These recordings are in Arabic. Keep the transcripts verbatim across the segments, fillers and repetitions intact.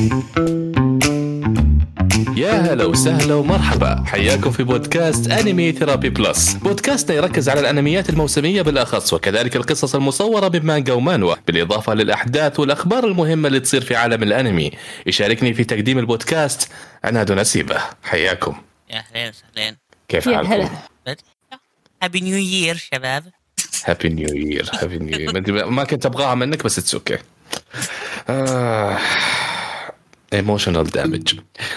يا هلا وسهلا ومرحبا، حياكم في بودكاست أنمي ثيرابي بلس. بودكاستنا يركز على الأنميات الموسمية بالأخص، وكذلك القصص المصورة بمانجا ومانوا، بالإضافة للأحداث والأخبار المهمة اللي تصير في عالم الأنمي. يشاركني في تقديم البودكاست عناد نسيبة. حياكم. يا أهلين وسهلين. كيف حالكم؟ هابي نيو يير شباب. هابي نيو يير هابي نيو يير ما كنت أبغاها منك بس اتس اوكي. آه... ايموشنال دامج.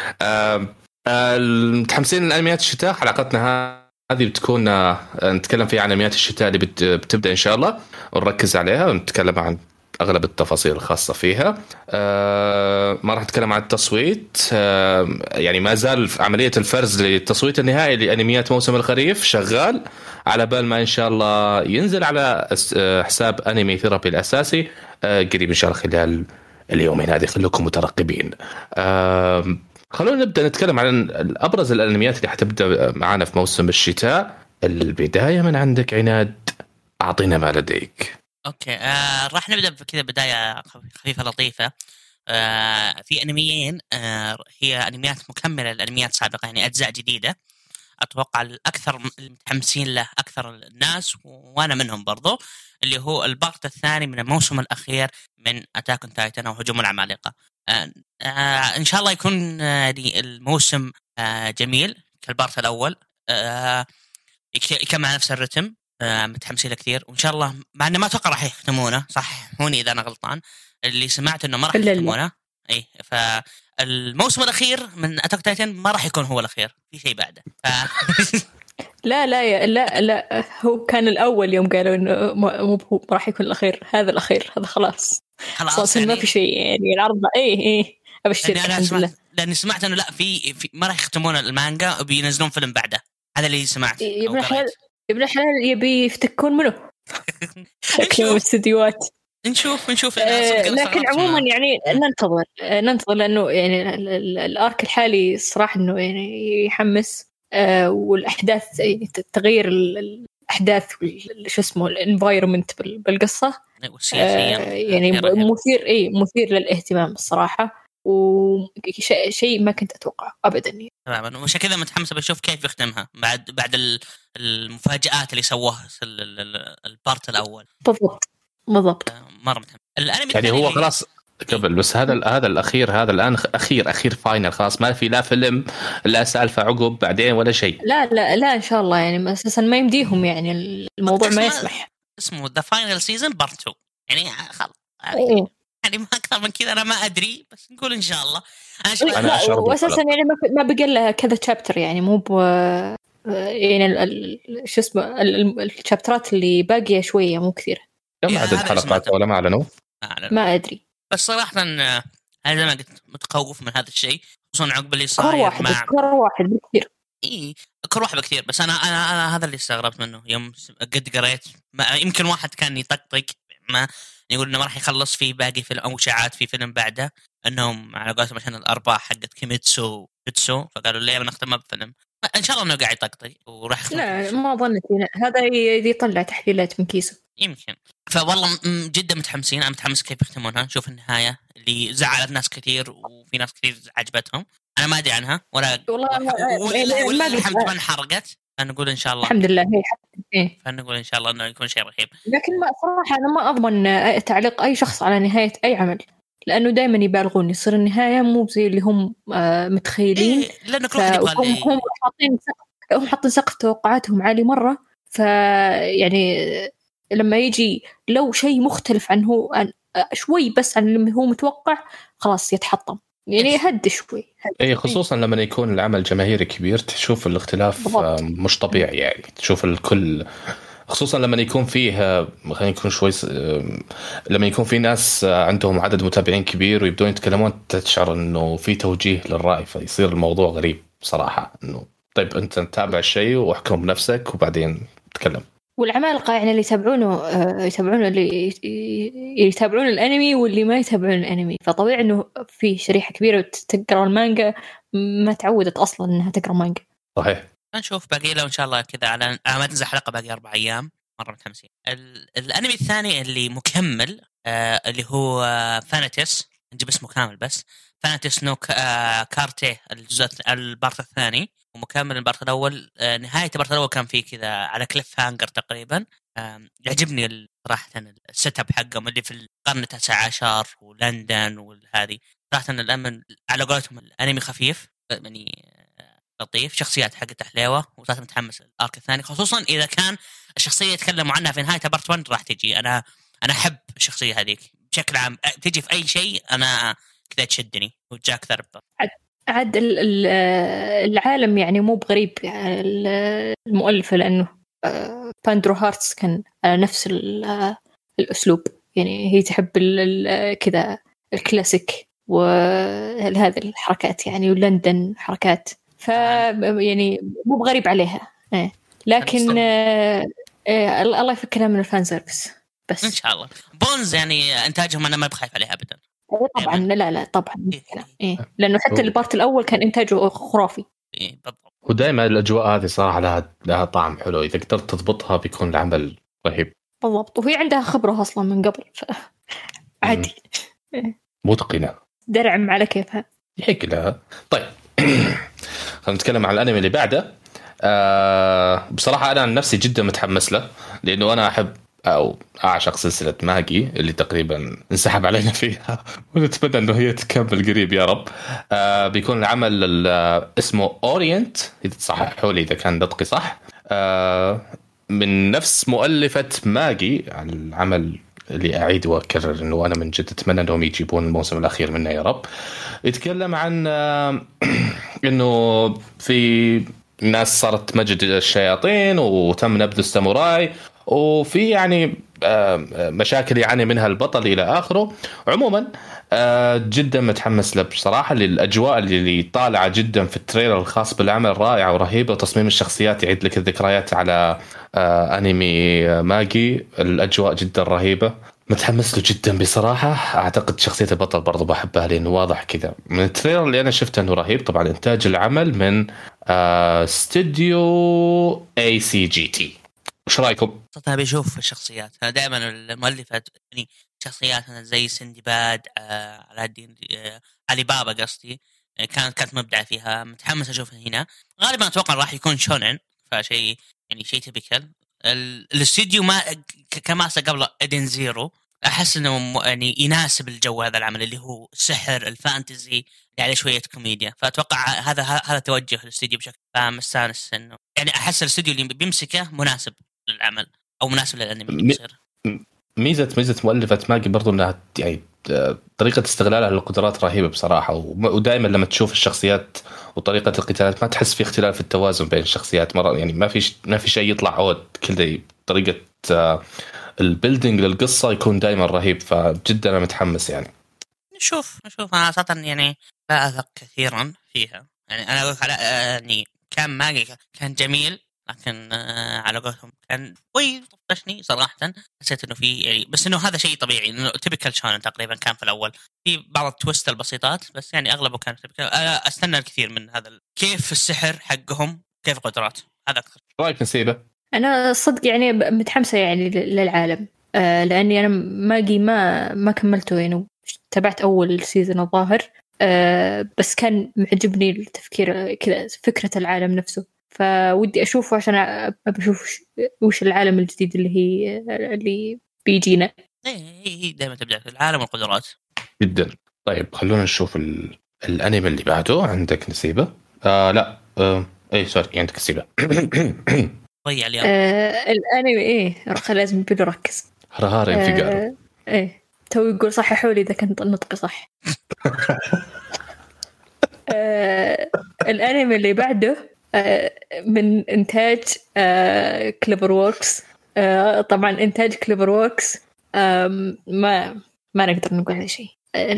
متحمسين لانميات الشتاء. حلقتنا هذه بتكون آه، نتكلم فيها عن انميات الشتاء اللي بت... بتبدا ان شاء الله، ونركز عليها ونتكلم عن اغلب التفاصيل الخاصه فيها. آه... ما راح نتكلم عن التصويت. آه... يعني ما زال عمليه الفرز للتصويت النهائي لانميات موسم الخريف شغال، على بال ما ان شاء الله ينزل على حساب انمي ثيرابي الاساسي آه... قريب ان شاء الله خلال اليومين هذه. خلوكم مترقبين. آه... خلونا نبدأ نتكلم عن أبرز الأنميات اللي حتبدأ معانا في موسم الشتاء. البداية من عندك عناد، أعطينا ما لديك. أوكي، آه راح نبدأ بكذا بداية خفيفة لطيفة. آه في أنميين آه هي أنميات مكملة للأنميات سابقة، يعني أجزاء جديدة. أتوقع الأكثر المتحمسين له أكثر الناس وأنا منهم برضو، اللي هو البارت الثاني من الموسم الأخير من أتاك أون تايتن أو هجوم العمالقة. آه آه إن شاء الله يكون آه الموسم آه جميل كالبارت الأول، آه يكمل على نفس الرتم. آه متحمسين له كثير، وإن شاء الله مع أنه ما أتوقع راح يختمونه، صح هوني إذا أنا غلطان، اللي سمعت إنه ما راح يختمونه. إيه، فالموسم الأخير من أتاك تايتن ما راح يكون هو الأخير، في شيء بعده. ف... لا لا لا لا هو كان الأول يوم قالوا إنه مو هو راح يكون الأخير، هذا الأخير هذا خلاص خلاص يعني... ما في شيء يعني العرض. إيه إيه أبشرك يعني الحمد لله، لأني سمعت إنه لا في, في ما راح يختمون المانجا وبينزلون فيلم بعده. هذا اللي سمعت. يا ابن الحلال يا ابن الحلال يبي يفتكون منه شكله الاستديوهات. نشوف نشوف آه لكن عموما ما. يعني ننتظر ننتظر لأنه يعني الارك الحالي صراحة إنه يعني يحمس. آه والأحداث يعني تغيير الأحداث شو اسمه الانفايرمنت بالقصة آه يعني مثير إيه مثير للاهتمام الصراحة، وشيء شيء ما كنت أتوقع أبدا يعني. تماما، وش كذا متحمسة بشوف كيف يختمها بعد بعد المفاجآت اللي سووها البارت الأول. بالضبط بالضبط. مرة متحمس. الأنمي يعني هو خلاص قبل بس هذا هذا الأخير هذا الآن أخير أخير فاينل خلاص، ما في لا فيلم لا سالفة عقب بعدين ولا شيء. لا لا لا إن شاء الله يعني أساسا ما يمديهم يعني الموضوع ما يسمح. اسمه The Final Season Part two يعني خلاص إيه. يعني ما أكثر من كذا أنا ما أدري، بس نقول إن شاء الله. أنا, أنا وأساسا يعني ما بقى لها كذا شابتر يعني مو ب يعني شو اسمه الشابترات اللي باقية شوية مو كثير. كم عدد حلقات ولا ما أعلنوا؟ ما أدري، بس صراحة أنا زي ما قلت متخوف من هذا الشيء، خصوصا عقب اللي صاير كر واحد مع كر واحد بكثير. إيه كر واحد بكثير، بس أنا أنا أنا هذا اللي استغربت منه يوم قد قريت. يمكن واحد كان يطقطق ما يقول إنه ما راح يخلص فيه باقي فيلم أو إشاعات في فيلم بعده، إنهم على قولتهم عشان الأرباح حقت كيميتسو كيتسو، فقالوا ليه بنختمها بفيلم. إن شاء الله إنه قاعد يطقطق وراح يختم. لا ما ظنيت هذا يطلع تحليلات من كيسه يمكن. فوالله جدا متحمسين، أنا متحمس كيف يختمونها، نشوف النهاية اللي زعلت ناس كثير وفي ناس كثير عجبتهم. أنا ما أدري عنها ولا والله ولا ولا الحمد ما انحرقت. فنقول إن شاء الله الحمد لله هي إيه. فنقول إن شاء الله إنه يكون شيء رهيب. لكن ما صراحة أنا ما أضمن تعليق أي شخص على نهاية أي عمل، لأنه دائما يبالغون، يصير النهاية مو زي اللي هم متخيلين. إيه لأنه كل واحد يبغى هم هم حاطين هم حاطين سقف توقعاتهم عالي مرة، فيعني لما يجي لو شيء مختلف عنه عن شوي بس عن اللي هو متوقع خلاص يتحطم يعني هد شوي. اي خصوصا لما يكون العمل جماهيري كبير تشوف الاختلاف بالضبط. مش طبيعي يعني تشوف الكل، خصوصا لما يكون فيه خلينا نكون شوي لما يكون في ناس عندهم عدد متابعين كبير ويبدون يتكلمون تشعر انه في توجيه للرأي، فيصير الموضوع غريب صراحة. انه طيب انت تتابع الشيء واحكم بنفسك وبعدين تتكلم. والعمالقة يعني اللي يتابعونه يتابعون اللي يتابعون الأنمي واللي ما يتابعون الأنمي، فطبيعي إنه في شريحة كبيرة تقرأ المانجا ما تعودت أصلاً إنها تقرأ مانجا. صحيح. نشوف باقي له إن شاء الله كذا على ما تنزل حلقة باقي أربع أيام. مرة متحمسين. الأنمي الثاني اللي مكمل آه اللي هو فاناتيس نجيب اسمه كامل بس. فانتس نو كارتي الجزء البارت الثاني ومكمل البارت الاول. نهايه البارت الاول كان فيه كذا على كليف هانجر تقريبا. يعجبني صراحه السيت اب حقهم اللي في القرن التاسع عشر ولندن وهذه صراحه الامن على قولتهم الانمي خفيف يعني لطيف. شخصيات حقت حليوه وصرت متحمس الارك الثاني خصوصا اذا كان الشخصيه يتكلموا عنها في نهايه بارت واحد راح تجي. انا انا احب الشخصيه هذيك بشكل عام تجي في اي شيء انا كذا تشدني. وجاك ثرب عاد العالم يعني مو بغريب يعني المؤلفه لانه باندرو هارتس كان على نفس الاسلوب يعني هي تحب كذا الكلاسيك وهذه الحركات يعني ولندن حركات ف يعني مو بغريب عليها إيه. لكن آه آه الله يفكنا من الفان سيرفيس بس ان شاء الله. بونز يعني انتاجهم انا ما بخايف عليها ابدا طبعا. لا لا طبعا إيه. لانه حتى البارت الاول كان انتاجه خرافي. إيه بالضبط. ودائما الاجواء هذه صراحه لها لها طعم حلو اذا قدرت تضبطها بيكون العمل رهيب بالضبط. وهي عندها خبره اصلا من قبل ف... عادي متقنه درعم على كيفها هيك لها. طيب خلينا نتكلم عن الانمي اللي بعده. أه بصراحه انا عن نفسي جدا متحمس له لانه انا احب او اعشق سلسله ماجي اللي تقريبا انسحب علينا فيها ونتمنى انه هي تكمل قريب يا رب. أه بيكون العمل اسمه اورينت اذا تصححوا لي اذا كان نطقي صح. أه من نفس مؤلفه ماجي العمل اللي أعيد وأكرر إنه أنا من جد أتمنى إنهم يجيبون الموسم الأخير منه يا رب. يتكلم عن إنه في ناس صارت تمجد الشياطين وتم نبذ الساموراي وفي يعني مشاكل يعاني منها البطل إلى آخره. عموما جدا متحمس له بصراحة للأجواء اللي طالعة جدا في التريلر الخاص بالعمل رائعة ورهيبة وتصميم الشخصيات يعيد لك الذكريات على أنمي ماجي. الأجواء جدا رهيبة متحمس له جدا بصراحة. أعتقد شخصية البطل برضو بحبها لأنه واضح كذا من التريلر اللي أنا شفته أنه رهيب. طبعا إنتاج العمل من استوديو اي سي جي تي. وش رايكم؟ صرت بيشوف الشخصيات. أنا دائما المؤلفات يعني شخصيات زي سندباد آه على الدين آه علي بابا قصدي آه كانت كانت مبدعة فيها. متحمس أشوفها هنا. غالبا أتوقع راح يكون شونن فشيء يعني شيء تبيكال. الاستوديو ما كما قبل إدن زيرو أحس إنه يعني يناسب الجو هذا العمل اللي هو السحر الفانتزي يعني شوية كوميديا. فأتوقع هذا هذا توجه الاستوديو بشكل مستانس إنه يعني أحس الاستوديو اللي بيمسكه مناسب للعمل أو مناسب للأنمي اللي بيصير. ميزة ميزة مؤلفة ماجي برضو إنها يعني طريقة استغلالها للقدرات رهيبة بصراحة. ودائما لما تشوف الشخصيات وطريقة القتالات ما تحس في اختلاف في التوازن بين الشخصيات مرة يعني ما في ما في شيء يطلع عود كذا. طريقة البيلدينج للقصة يكون دائما رهيب. فجدا أنا متحمس يعني. نشوف نشوف أنا صراحة يعني لا أثق كثيرا فيها. يعني أنا أقول على يعني كان ماجي كان جميل لكن على قولهم كان وي طفشني صراحة. حسيت إنه في يعني بس إنه هذا شيء طبيعي إنه تيبيكال شونن تقريبا كان في الأول في بعض التويست البسيطات بس يعني أغلبه كان تيبيكال. أنا أستنى الكثير من هذا كيف السحر حقهم كيف قدرات هذا أكثر. رأيك نسيبه؟ أنا صدق يعني متحمسة يعني للعالم آه لأني أنا ماجي ما ما كملته يعني تابعت أول سيزن الظاهر آه بس كان معجبني التفكير كذا فكرة العالم نفسه. فودي أشوفه عشان أبى أشوف وش العالم الجديد اللي هي اللي بيجينا. إيه هي دائما تبدأ في العالم والقدرات جدا. طيب خلونا نشوف ال... الأنمي اللي بعده. عندك نسيبة؟ آه لا آه... إيه سوري عندك نسيبة. ضيع اليوم. آه الأنمي إيه خل لازم بدو ركز. هرهار انفجار. آه إيه تو يقول صححوا لي إذا كنت نطقي صح. آه الأنمي اللي بعده من إنتاج كليفر ووركس. طبعا إنتاج كليفر ووركس ما ما نقدر نقول على شيء.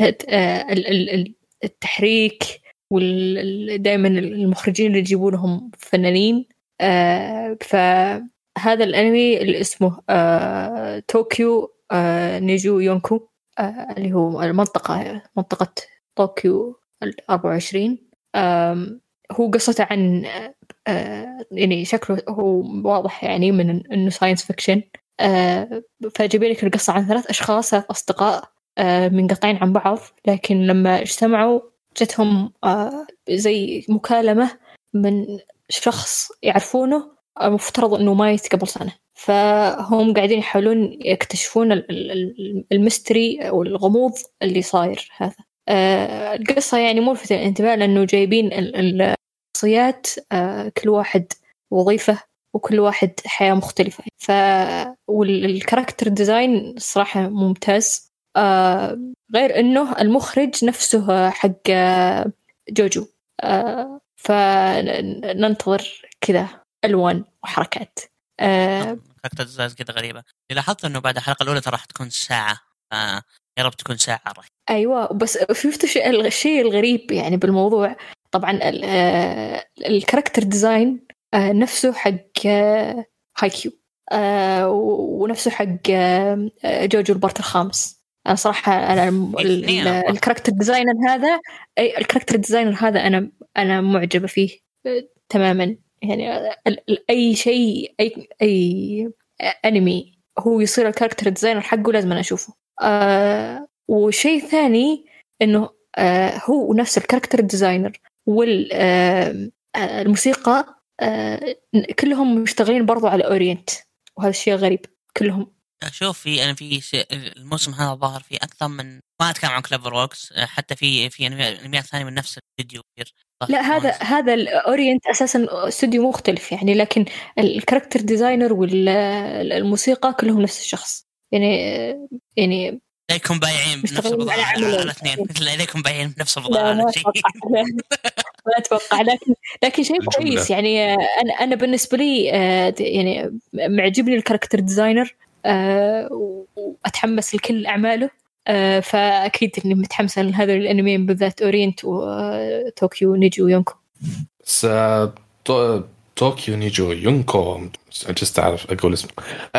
التحريك ودائما المخرجين اللي يجيبونهم فنانين. فهذا الأنمي اللي اسمه طوكيو نيجو يونكو اللي هو المنطقة منطقة طوكيو الأربعة وعشرين. هو قصته عن آه يعني شكله هو واضح يعني من إنه ساينس فيكشن. آه فجايبين لك القصة عن ثلاث أشخاص ثلاث أصدقاء منقطعين عن بعض، لكن لما اجتمعوا جتهم زي مكالمة من شخص يعرفونه مفترض أنه مايت قبل سنة، فهم قاعدين يحاولون يكتشفون الميستري أو الغموض اللي صاير هذا. القصة يعني ملفتة للانتباه لأنه جايبين الشخصيات كل واحد وظيفة وكل واحد حياة مختلفة، ف والكاركتر ديزاين صراحة ممتاز. آه غير إنه المخرج نفسه حق جوجو، آه فننتظر كذا ألوان وحركات. آه كاركتر ديزاين كذا غريبة. لاحظت إنه بعد الحلقة الأولى ترى راح تكون ساعة، آه يا رب تكون ساعة راح. أيوة، بس شفت الشيء الغريب يعني بالموضوع، طبعا الكاركتر ديزاين آه نفسه حق آه هايكيو، آه ونفسه حق آه جوجو البارت الخامس. أنا صراحة أنا الكاركتر ديزاينر هذا أي الكاركتر ديزاينر هذا أنا أنا معجبة فيه تماما. يعني أي شيء أي أي أنمي هو يصير الكاركتر ديزاينر حقه لازم أنا أشوفه. آه وشيء ثاني إنه آه هو نفس الكاركتر ديزاينر والموسيقى آه كلهم مشتغلين برضو على أورينت، وهذا الشيء غريب كلهم. شوف في أنا في الموسم هذا ظاهر في أكثر من ما أتكلم عن كليفر ووركس، حتى في في أنميات ثانية من نفس الفيديو. لا هذا هذا الأورينت أساسا استوديو مختلف يعني، لكن الكاركتر ديزاينر والموسيقى كلهم نفس الشخص يعني. يعني لا يكون بايعين بنفس البضاعة على الاثنين، لا يكون بايعين بنفس البضاعة على شيء. ما أتوقع، لكن لكن شيء كويس يعني. أنا أنا بالنسبة لي يعني معجبني الكاركتر ديزاينر وأتحمس لكل أعماله، فأكيد إني متحمسة لهذا الأنمي بالذات أورينت وطوكيو نيجو يونكو. س طوكيو نيجو يونكو جست أعرف أقول اسمه.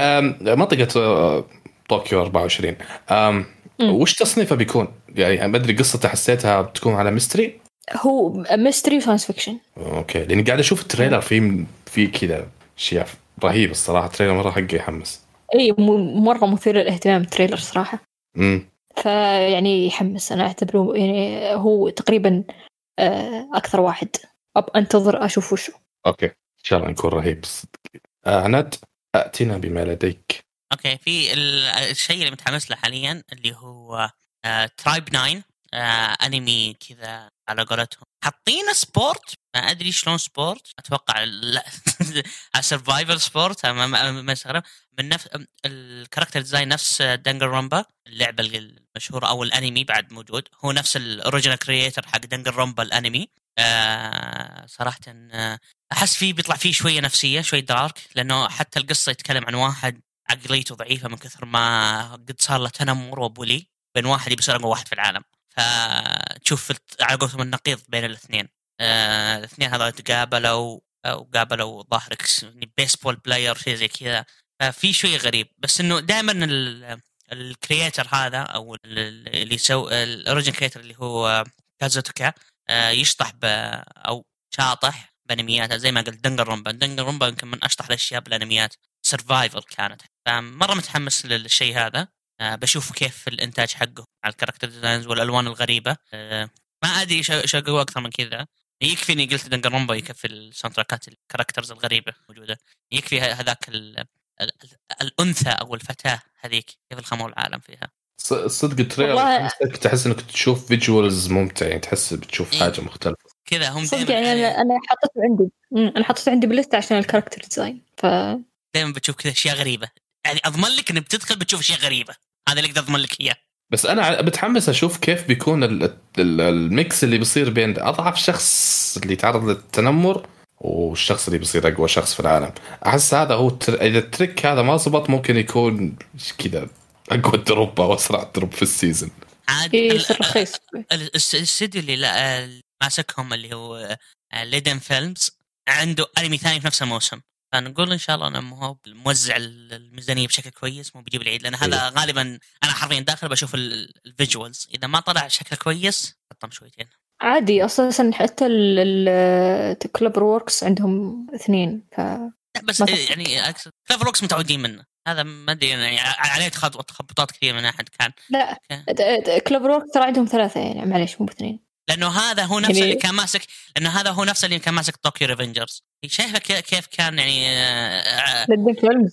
منطقة طوكيو أربعة وعشرين. وش تصنيفه بيكون يعني؟ ما أدري قصته حسيتها بتكون على ميستري. هو ميستري وساينس فيكشن. أوكي، لأني قاعد أشوف التريلر فيه في كذا شيء رهيب الصراحة. التريلر مرة حقه يحمس. اي مرة مثير للاهتمام التريلر صراحة. امم فيعني يحمس. أنا أعتبره يعني هو تقريبا أكثر واحد أب أنتظر أشوفه شو. أوكي إن شاء الله نكون رهيب. عناد أتينا بما لديك. أوكي، في الشيء اللي متحمس له حاليا اللي هو ترايب ناين، أنمي كذا على قولتهم حاطين سبورت، ما أدري شلون سبورت، أتوقع السرفايفل سبورت. ما ما استغرب من نفس الكاركتر ديزاين نفس دانجر رومبا اللعبة المشهورة أو الأنمي بعد موجود، هو نفس الأوريجينال كرييتر حق دانجر رومبا الأنمي. آه صراحة آه أحس فيه بيطلع فيه شوية نفسية شوية دارك، لأنه حتى القصة يتكلم عن واحد عقليته ضعيفة من كثر ما قد صار له تنمر وبولي بين واحد يبصير أقوى واحد في العالم. فتشوف على قولتهم النقيض بين الاثنين. آه الاثنين هذا تقابلوا أو قابلوا ظاهر بيسبول بلاير شيء زي كذا. ففي شيء غريب، بس إنه دائما الكرياتر هذا أو اللي يسوي الأوريجين كرياتر اللي هو كازوتوكا آه يشطح أو شاطح بانميات زي ما قلت دنجر رومبا. دنجر رومبا يمكن من أشطح الأشياء بالانميات سرفايفل كانت. فمرة متحمس للشيء هذا. أه بشوف كيف الانتاج حقه على الكاركتر ديزاينز والالوان الغريبه. أه ما ادري شو اقوى اكثر من كذا. يكفيني قلت دنجر رومبا، يكفي الساوند تراكات الكاركترز الغريبه موجوده، يكفي هذاك الانثى او الفتاه هذيك كيف الخمول العالم فيها. صدق التريلر تحس انك تشوف فيجوالز ممتع، يعني تحس بتشوف إيه؟ حاجه مختلفه كذا. هم صدق يعني انا انا حطيته عندي انا حطيته عندي بالليسته عشان الكاركتر ديزاين. ف دائما بتشوف كذا اشياء غريبه، يعني اضمن لك انك بتدخل بتشوف اشياء غريبه، هذا اللي اقدر اضمن لك اياه. بس انا بتحمس اشوف كيف بيكون الميكس اللي بيصير بين اضعف شخص اللي يتعرض للتنمر والشخص اللي بيصير اقوى شخص في العالم. احس هذا هو التر... اذا التريك هذا ما زبط ممكن يكون كذا اقوى دروب او اسرع دروب في السيزون. عادي رخيص. الاستديو اللي لا ماسكهم اللي هو ليدن فيلمز عنده انمي ثاني في نفس الموسم، فنقول ان شاء الله انه هو موزع الميزانيه بشكل كويس، مو بيجيب العيد، لان هذا غالبا انا حرفيا داخل بشوف الفيجوالز، اذا ما طلع شكله كويس حطم شويتين عادي. اصلا حتى الكليفر ووركس عندهم اثنين ف بس يعني كليفر ووركس متعودين منه، هذا ما ادري يعني عليه تخبطات كثير من احد كان. لا كلوفر ترى عندهم ثلاثه يعني معليش مو باثنين، لانه هذا هو نفس يعني... اللي كان ماسك لانه هذا هو نفس اللي كان ماسك طوكيو ريفنجرز. شايفه كيف كان يعني لدك فيلمز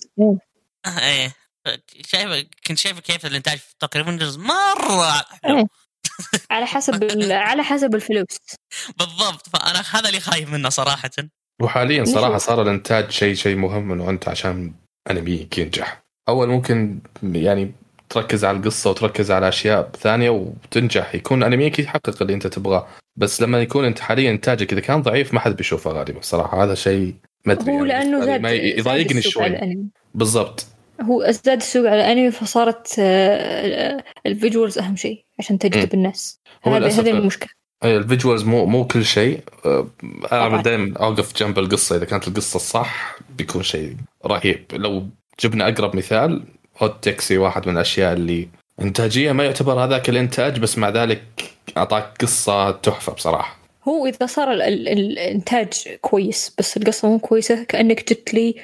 ايه شايفه كنت شايفه كيف الانتاج في طوكيو ريفنجرز مره حلو. على حسب على حسب الفلوس بالضبط. فانا هذا اللي خايف منه صراحه. وحاليا صراحه صار الانتاج شيء شيء مهم انه انت عشان انمي ينجح اول ممكن يعني تركز على القصه وتركز على اشياء ثانيه وتنجح، يكون انميك يحقق اللي انت تبغاه. بس لما يكون انت حاليا انتاجك اذا كان ضعيف ما حد بيشوفه غالبا صراحه. هذا شيء ما ادري هو يعني لانه زاد ما يضايقني شوي بالضبط. هو ازداد السوق على الانمي فصارت الفيجوالز اهم شيء عشان تجذب الناس. هذا هذه المشكله. اي الفيجوالز مو مو كل شيء. انا دائما اوقف جنب القصه، اذا كانت القصه صح بيكون شيء رهيب. لو جبنا اقرب مثال هوت تاكسي، واحد من الاشياء اللي انتاجيه ما يعتبر هذاك الانتاج بس مع ذلك اعطاك قصه تحفه بصراحه. هو اذا صار ال ال الانتاج كويس بس القصه مو كويسه كانك جبت لي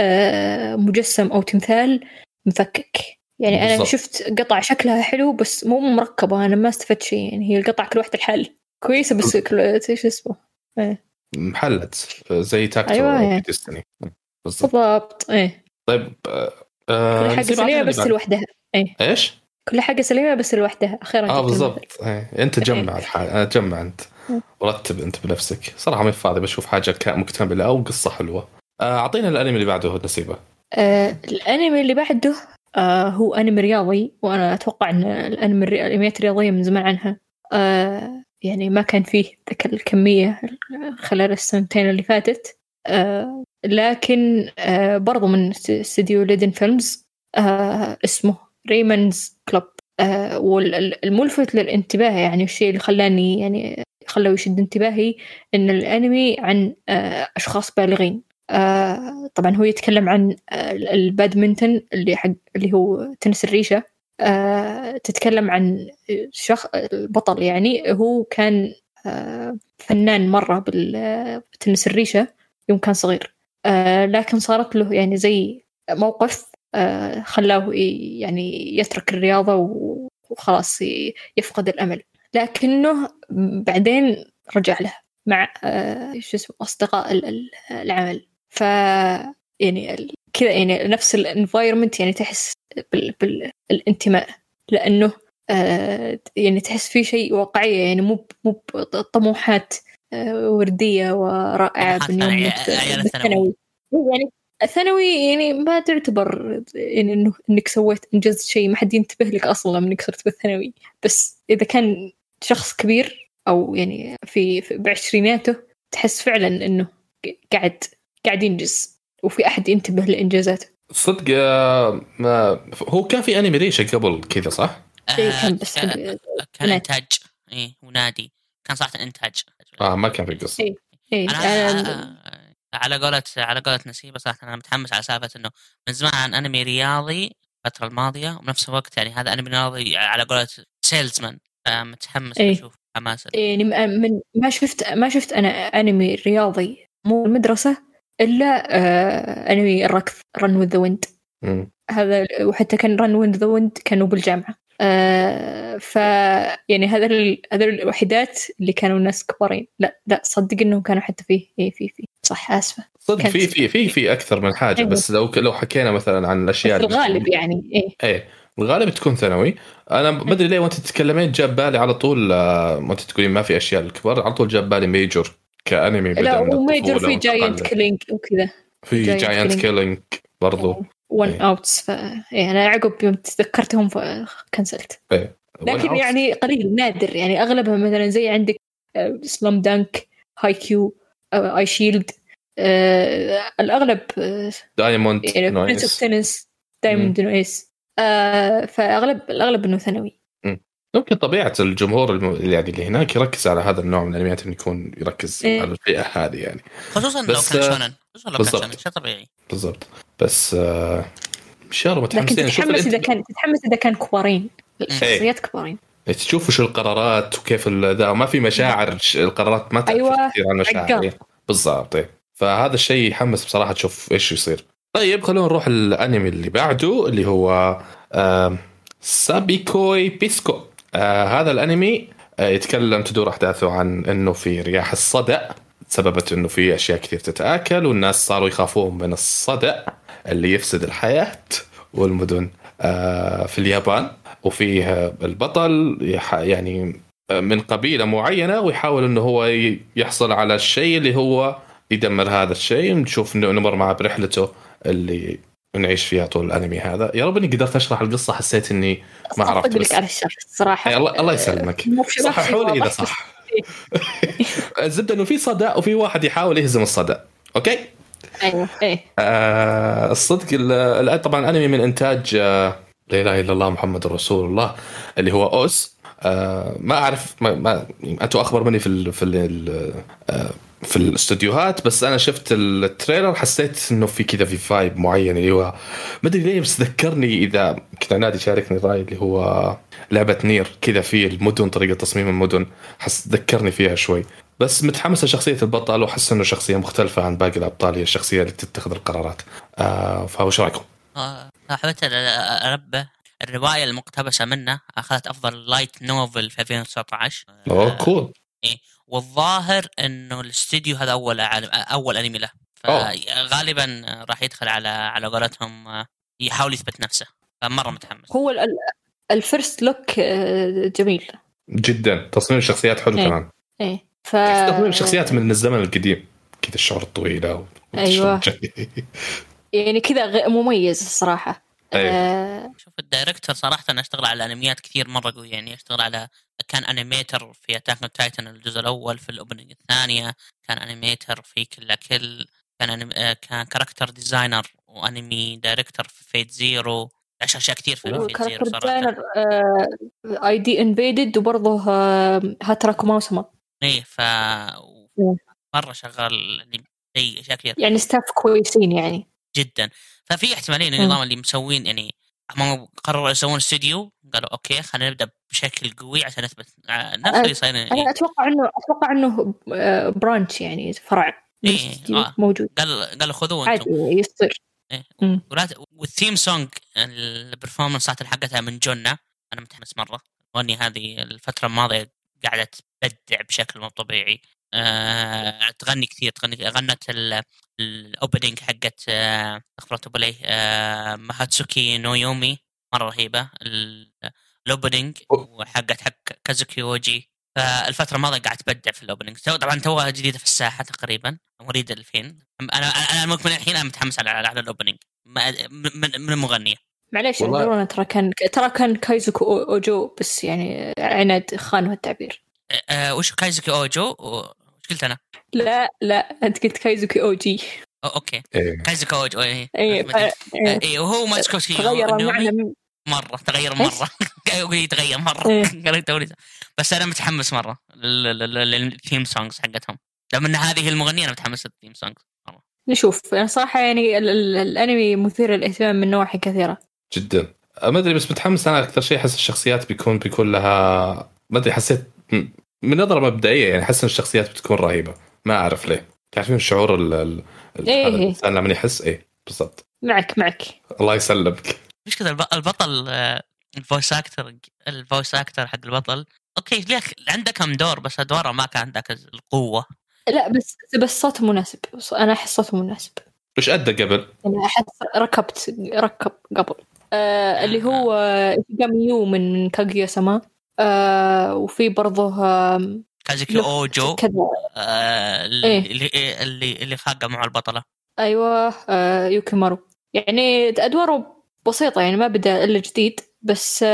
آه مجسم او تمثال مفكك يعني. بالضبط. انا شفت قطع شكلها حلو بس مو مركبه، انا ما استفدت شيء يعني. هي القطع كل واحده الحل كويسه بس كل ايش اسمه ايه محلت زي تاكتو. أيوة ديستني بالضبط. ايه طيب آه كل حاجه سليمه بس لوحدها. ايه ايش كل حاجه سليمه بس لوحدها اخيرا. اه بالضبط. ايه انت جمع الحال. انا جمع انت ورتب انت بنفسك. صراحه ما فاضي بشوف حاجه مكتمله او قصه حلوه. اعطينا الانمي اللي بعده نسيبه. آه الانمي اللي بعده آه هو انمي رياضي، وانا اتوقع ان الانمي الانميات الرياضيه من زمان عنها آه يعني ما كان فيه ذاك الكميه خلال السنتين اللي فاتت. آه لكن آه برضو من استديو ليدن فيلمز آه اسمه ريمانز كلوب. آه والملفت للانتباه يعني الشيء اللي خلاني يعني خلاه يشد انتباهي ان الانمي عن آه اشخاص بالغين. آه طبعا هو يتكلم عن آه البادمنتون اللي حق اللي هو تنس الريشة. آه تتكلم عن شخص البطل يعني هو كان آه فنان مرة بالتنس الريشة يوم كان صغير. آه لكن صارت له يعني زي موقف آه خلاه يعني يترك الرياضة وخلاص يفقد الأمل، لكنه بعدين رجع له مع آه شو اسمه أصدقاء العمل. ف يعني كذا يعني نفس الانفايرمنت يعني تحس بالانتماء لأنه آه يعني تحس فيه شيء واقعية يعني مو مو طموحات آه وردية ورائعة باليوم الثانوي. يعني الثانوي يعني ما تعتبر يعني إنه إنك سويت إنجزت شيء ما حد ينتبه لك أصلا لما صرت بالثانوي. بس إذا كان شخص كبير أو يعني في, في بعشريناته تحس فعلا إنه قاعد قاعد ينجز وفي أحد ينتبه لإنجازاته. صدق ما هو كان في أنمي ريشة قبل كذا صح؟ إيه كان بس كان, كان إنتاج إيه ونادي كان صراحة إنتاج آه ما كان في قصة. إيه إيه أنا أنا على قولة على قولة نسيبة صراحة أنا متحمس على سالفة إنه من زمان عن أنمي رياضي الفترة الماضية وبنفس الوقت يعني هذا أنمي رياضي على قولة سيلزمان. متحمس إيه. أشوف حماسة. يعني من ما شفت ما شفت أنا أنمي رياضي مو المدرسة إلا آه أنمي الركض Run with the Wind. م. هذا وحتى كان Run with the Wind كانوا بالجامعة. آه ف يعني هذا هذا الوحيدات اللي كانوا ناس كبارين. لا لا صدق إنهم كانوا حتى فيه إيه في في صح آسفة صدق في في في في أكثر من حاجة. أيوة. بس لو لو حكينا مثلا عن الأشياء الغالب يعني إيه إيه الغالب تكون ثانوي. أنا ما أدري ليه وأنت تتكلمين جاب بالي على طول وأنت تقولين ما في أشياء الكبار على طول جاب بالي ميجور كأنمي. لا وميجور في جاينت كيلينج وكذا في جاينت كيلينج برضو وان اوتس. ف يعني أنا عقب يوم تذكرتهم فكنسلت. إيه. لكن يعني قليل نادر يعني أغلبها مثلا زي عندك سلام دانك هاي كيو اي شيلد آه الأغلب دايموند يعني برنس تنس دايموند نويس. آه فأغلب الأغلب إنه ثانوي. ممكن طبيعة الجمهور اللي يعني اللي هناك يركز على هذا النوع من الأنميات إنه يكون يركز إيه. على الفئة هذه يعني خصوصا لو كان شونن خصوصا لو كان شونن شيء طبيعي بالضبط. بس آه مش يارو متحمسين نشوف تتحمس إذا كان تتحمس إذا كان كبارين الشخصيات كبارين تشوفوا شو القرارات وكيف ذا ما في مشاعر. القرارات ما تأثر أيوة. كثير على المشاعر بالضبط. فهذا الشيء يحمس بصراحة تشوف إيش يصير. طيب خلونا نروح الانمي اللي بعده اللي هو آه سابيكوي بيسكو. آه هذا الانمي آه يتكلم تدور احداثه عن انه في رياح الصدأ سببت انه في اشياء كثير تتآكل والناس صاروا يخافون من الصدأ اللي يفسد الحياة والمدن آه في اليابان. وفيه البطل يعني من قبيلة معينة ويحاول انه هو يحصل على الشيء اللي هو يدمر هذا الشيء. نشوف انه نمر معه برحلته اللي نعيش فيها طول الانمي هذا. يا رب اني قدرت اشرح القصة، حسيت اني ما عرفت أطلق لك على الشرح الصراحة. الله الله يسلمك صححوا لي اذا صح. الزبدة انه في صدى وفي واحد يحاول يهزم الصدى. اوكي ايوه ايه آه الصدق الان طبعا الانمي من انتاج آه لا اله الا الله محمد رسول الله اللي هو اوس. آه ما اعرف ما, ما انتوا اخبر مني في ال في ال آه في الاستوديوهات، بس انا شفت التريلر حسيت انه في كذا في فايب معين اللي هو ما ادري ليه، بس ذكرني اذا كذا نادي شاركني راي اللي هو لعبه نير كذا في المدن، طريقه تصميم المدن حس ذكرني فيها شوي. بس متحمس لشخصيه البطل وحس انه شخصيه مختلفه عن باقي الابطال، هي الشخصيه اللي تتخذ القرارات. آه فهو شو رايكم؟ آه، حبيت أنبه الرواية المقتبسة منه أخذت أفضل لايت نوفل في ألفين وتسعة عشر. اوه كول. إيه، والظاهر إنه الاستديو هذا أول أول أنمي له، فغالبا راح يدخل على على قولتهم يحاول يثبت نفسه، فمرة متحمس. هو الفيرست لوك جميل جدا، تصميم الشخصيات حلو ايه. كمان. ايه ف تصميم الشخصيات من الزمن القديم كذا، الشعر الطويلة ايوه يعني كذا مميز الصراحة. أيوة. آه... شوف الدايركتور صراحة أنا اشتغل على أنميات كثير مرة قوي، يعني اشتغل على كان أنيميتر في أتاك أون تايتن الجزء الأول، في الأوبننج الثانية كان أنيميتر في كل كل كان أنم... كان كاركتر ديزاينر وأنمي دايركتور في فيت زيرو، عشان أشياء كثير في فيت زيرو صراحة. اي دي انفيدد وبرضه هاتراكو موسما. إيه ف مرة شغال أي أشياء كثير، يعني ستاف كويسين يعني جدا. ففي احتمالين النظام اللي مسوين يعني ما قرروا يسوون استوديو قالوا اوكي خلينا نبدا بشكل قوي عشان نثبت نفس اللي صاير. انا اتوقع انه اتوقع انه برانش يعني فرع إيه آه. موجود. قال قالوا خذوه عادي يصير. إيه. ولا والثيم سونج البرفورمانس ساعه حقتها من جنة، انا متحمس مره. واني هذه الفتره الماضيه قاعده تبدع بشكل مو طبيعي. أه... تغني كثير، تغني غنت الاوبننج حقت اخبرته بليه أه... ماهاتسوكي نويومي مرة رهيبة الاوبننج، وحقت حق كازوكي اوجي. فالفترة الماضية قاعد تبدع في الاوبننج، طبعا توها جديدة في الساحة تقريبا مريد الفين. انا انا ممكن الحين انا متحمس على على الاوبننج من من المغنية. معليش يقولون ترى كان ترى كان كايزوكي اوجو، بس يعني عناد خانوا التعبير. أه وش كايزوكي اوجو؟ وش قلت انا؟ لا لا انت قلت كايزوكي اوجي. أو اوكي إيه. كايزوكي اوجو ايه ايه ايه وهو ماسكوشي تغير المعنى مرة، تغير مرة قال يتغير مرة قال تقولي. بس أنا متحمس مرة للثيم سونغز حقتهم، لما أن هذه المغنية أنا متحمس للثيم سونغز مرة. نشوف أنا صراحة يعني الأنمي مثير للاهتمام من نواحي كثيرة جدا. ما أدري بس متحمس أنا أكثر شيء، حس الشخصيات بيكون بيكون لها ما أدري، حسيت من نظرة مبدئية يعني حس الشخصيات بتكون رهيبة، ما أعرف ليه. تعرفين الشعور ال إيه الإنسان لما يحس إيه بالضبط. معك معك الله يسلمك. مش كذا البطل الفويس اكتر الفويس اكتر حق البطل اوكي ليه عنده كم دور بس ادواره ما كان ذاك القوه. لا بس بس صوته مناسب، انا احس صوته مناسب. وش ادى قبل؟ انا احس ركبت ركب قبل آه اللي هو إيشيغاميو من كاغويا سما. آه وفي برضه آه كازوكي اوجو آه اللي, إيه؟ اللي اللي اللي خاقه مع البطله. ايوه آه يوكيمارو، يعني ادواره بسيطة يعني ما بدأ إلا جديد، بس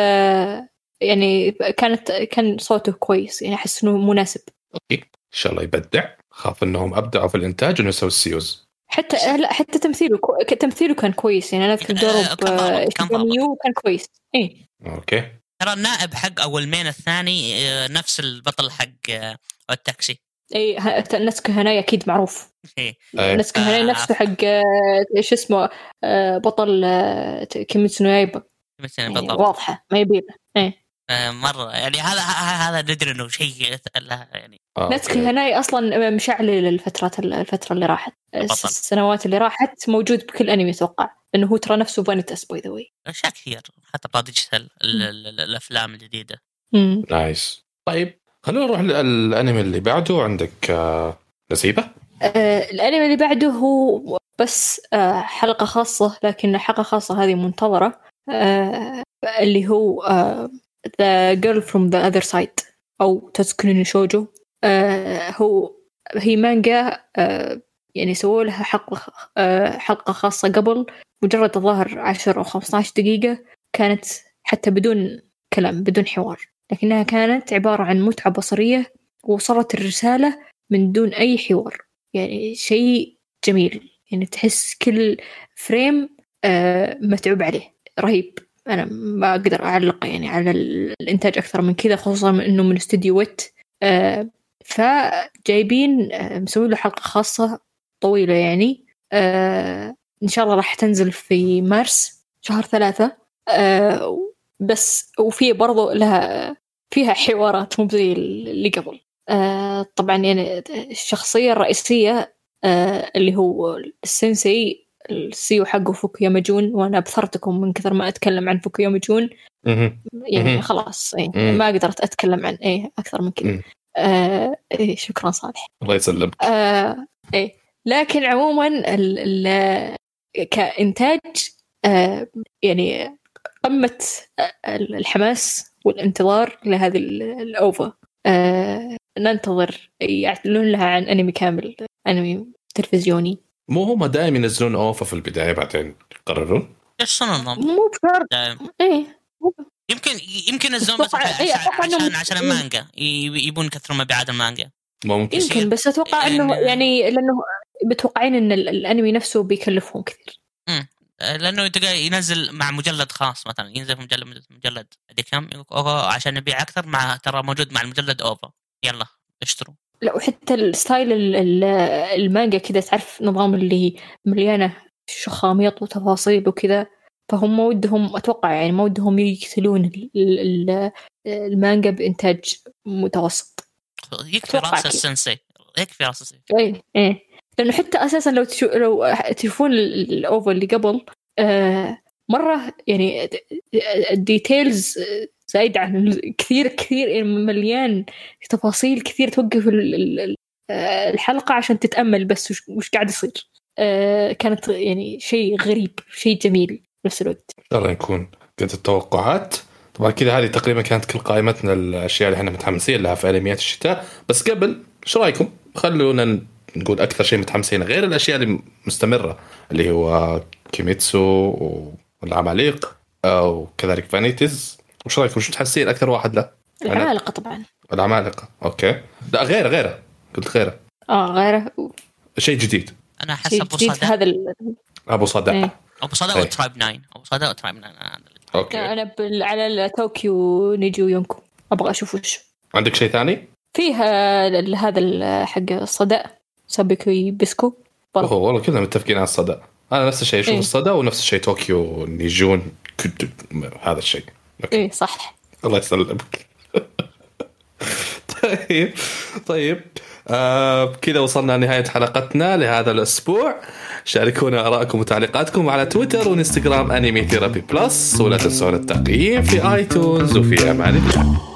يعني كانت كان صوته كويس يعني أحس إنه مناسب. أوكي إن شاء الله يبدع. خاف إنهم أبدعوا في الإنتاج إنه يسوي السيوز. حتى لا حتى تمثيله كو... تمثيله كان كويس يعني أنا أذكر دوره بإشيغاميو كان كويس. إيه أوكي. ترى النائب حق أو المين الثاني نفس البطل حق التاكسي. اي نسكو هناي اكيد معروف. إيه. نسكو هناي نفسه حق ايش اسمه بطل كيميتسو نو يايبا، يعني واضحه ما يبين. ايه مرة يعني هذا هذا ندري إنه شيء يعني آه. ناتسكي هناي أصلا مشعل الفترات الفترة اللي راحت السنوات اللي راحت موجود بكل أنمي أتوقع إنه هو ترى نفسه فانيتاس باي ذا واي أشياء كثير حتى باديجيتال الأفلام الجديدة. نايس. طيب خلونا نروح للأنمي اللي بعده. عندك آه نسيبة؟ آه الأنمي اللي بعده هو بس آه حلقة خاصة لكن حلقة خاصة هذه منتظرة آه اللي هو آه The Girl from the Other Side أو تسكن نشوجو. آه هو هي مانجا آه يعني سووا لها حلقة آه حلقة خاصة قبل مجرد الظاهر عشر أو خمسة عشر دقيقة كانت حتى بدون كلام بدون حوار لكنها كانت عبارة عن متعة بصرية ووصلت الرسالة من دون أي حوار يعني شيء جميل يعني تحس كل فريم آه متعوب عليه رهيب. أنا ما أقدر أعلق يعني على الإنتاج أكثر من كذا خصوصا إنه من استوديو ويت آه فجايبين آه مسوي له حلقة خاصة طويلة يعني آه إن شاء الله راح تنزل في مارس شهر ثلاثة آه بس وفي برضو لها فيها حوارات مو زي اللي قبل. آه طبعا يعني الشخصية الرئيسية آه اللي هو السينسي السيو حقه فوكياما جون وأنا بثرتكم من كثر ما أتكلم عن فوكياما جون يعني خلاص إيه ما قدرت أتكلم عن إيه أكثر من كذا. آه إيه شكرا صالح الله يسلمك. آه إيه لكن عموما ال ال كإنتاج آه يعني قمة الحماس والانتظار لهذه الأوفا. آه ننتظر يعلنون لها عن أنمي كامل أنمي تلفزيوني. مو هم دائما ينزلون أوفا في البداية بعدين يقررون إيش النظام؟ مو بشرط. إيه يمكن يمكن الزوم بس عشان عشان, عشان المانجا يبون كثروا مبيعات المانجا ممكن يمكن بس أتوقع إنه يعني لأنه متوقعين إن الأنمي نفسه بيكلفهم كثير. امم لأنه ينزل مع مجلد خاص مثلا ينزل في مجلد مجلد دي كم عشان نبيع أكثر مع ترى موجود مع المجلد أوفا يلا اشتروا. لا وحتى الستايل المانجا كذا تعرف نظام اللي مليانة شخاميط وتفاصيل وكذا فهم ودهم أتوقع يعني ما ودهم يقتلون المانجا بإنتاج متوسط. يكفي راس السنسي يكفي راس السنسي. إيه إيه لأنه حتى أساسا لو تشو لو تشوفون الأوفر اللي قبل آه مرة يعني الديتيلز زايد عن كثير كثير مليان تفاصيل كثير توقف الحلقة عشان تتأمل بس وش, وش قاعد يصير. آه كانت يعني شيء غريب شيء جميل نفس الوقت. ترى نكون قد التوقعات. طبعا كذا هذه تقريبا كانت كل قائمتنا الأشياء اللي احنا متحمسين لها في أنميات الشتاء. بس قبل ايش رايكم خلونا نقول أكثر شيء متحمسين غير الأشياء اللي مستمرة اللي هو كيميتسو والعماليق أو كذلك فانيتيز. وش رأيكم شو تحسين أكثر واحد له؟ العمالقة طبعا. العمالقة أوكي. لا غيره غيره قلت غيره. آه غيره شيء جديد. أنا حسب أبو صدى هذا ال... أبو صدى ايه. أبو صدى وترايب ناين أبو صدى وترايب ناين. أوكي. أنا بال... على طوكيو نيجو يونكو أبغى أشوف وش. عندك شيء ثاني؟ فيها هذا حق الصدى سابيكوي بيسكو. أوه والله كلنا متفقين على الصدى. أنا نفس الشيء أشوف إيه؟ الصدى ونفس الشيء طوكيو نيجون كد هذا الشيء. إيه صح. الله يسلمك. طيب طيب آه كذا وصلنا لنهاية حلقتنا لهذا الأسبوع. شاركونا آراءكم وتعليقاتكم على تويتر وإنستغرام أنمي ثيرابي بلس ولا تنسون التقييم في آيتونز وفي أمان الله.